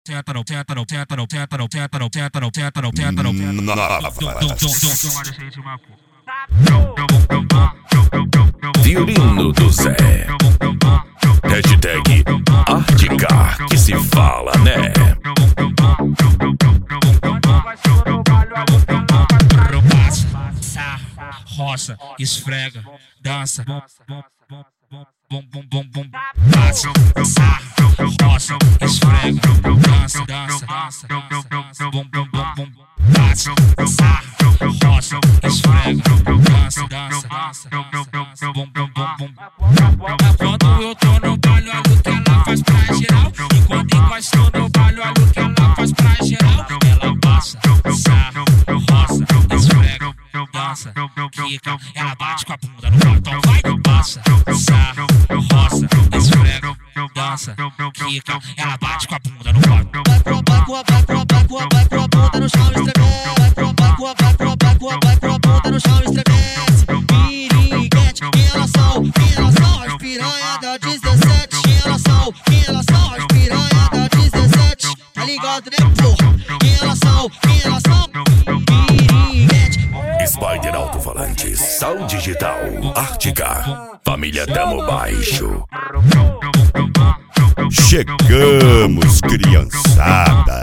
Violino do Zé. Hashtag Artigar, que se fala, né? Passa, roça, esfrega, dança. Bum, bum, bum, bum. Passa, roça, esfrega, dança, dança, dança, dança. Bum, bum, bum, bum. Passa, roça, esfrega, dança, dança, dança, dança. Bum, bum, bum, bum. Quando eu tô no baile, olha o que ela faz pra geral. E quando encosto no baile, olha o que ela faz pra geral. Ela passa, roça, esfrega, dança, quica. Ela bate com a bunda no botão, vai, passa, roça, esfrega, dança, quica. Ela bate com a bunda no botão. Vai com a bunda no chão, estremece. Vai com a bunda no chão, estremece. Piriguete, em relação às piranha da 17. Em relação às piranha da 17. Tá ligado, né, porra? Em relação, piriguete. Spider Alto-Falante, Sal Digital, Artigar, família Tamo Baixo. Chegamos, criançada.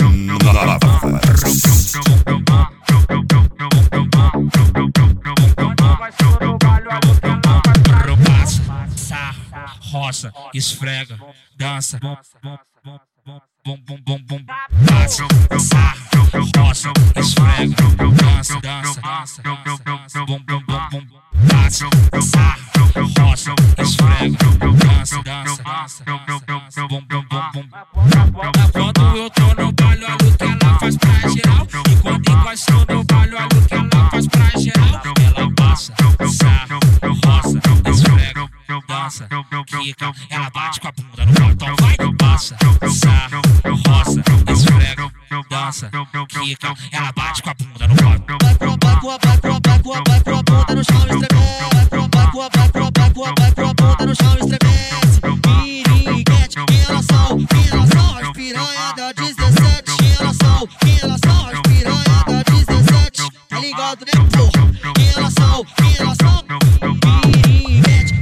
Passa, roça, esfrega, dança. Bum, bum, bum, bum. Passa, roça, esfrega, dança, dança, dança, dança. Bum, bum, bum, bum. Passa, roça, esfrega, dança, dança, dança, dança. Bum, bum, bum, bum. Quando eu tô no baile, olha o que ela faz pra geral. E quando encosto no baile, olha o que ela faz pra geral. Ela passa, roça, esfrega, dança, quica. Ela bate com a bunda no botão, vai, passa, roça, esfrega, dança, quica. Ela bate com a bunda no botão. Vai com a bunda no chão, estremece. Vai com a bunda no chão, estremece. Piriguete, em relação às piranha da 17. Em relação às piranha da 17. Tá ligado, né, porra? Em relação, piriguete.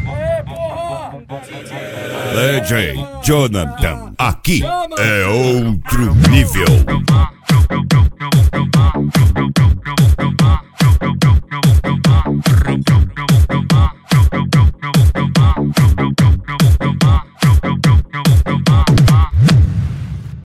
DJ Jonathan, aqui é outro nível.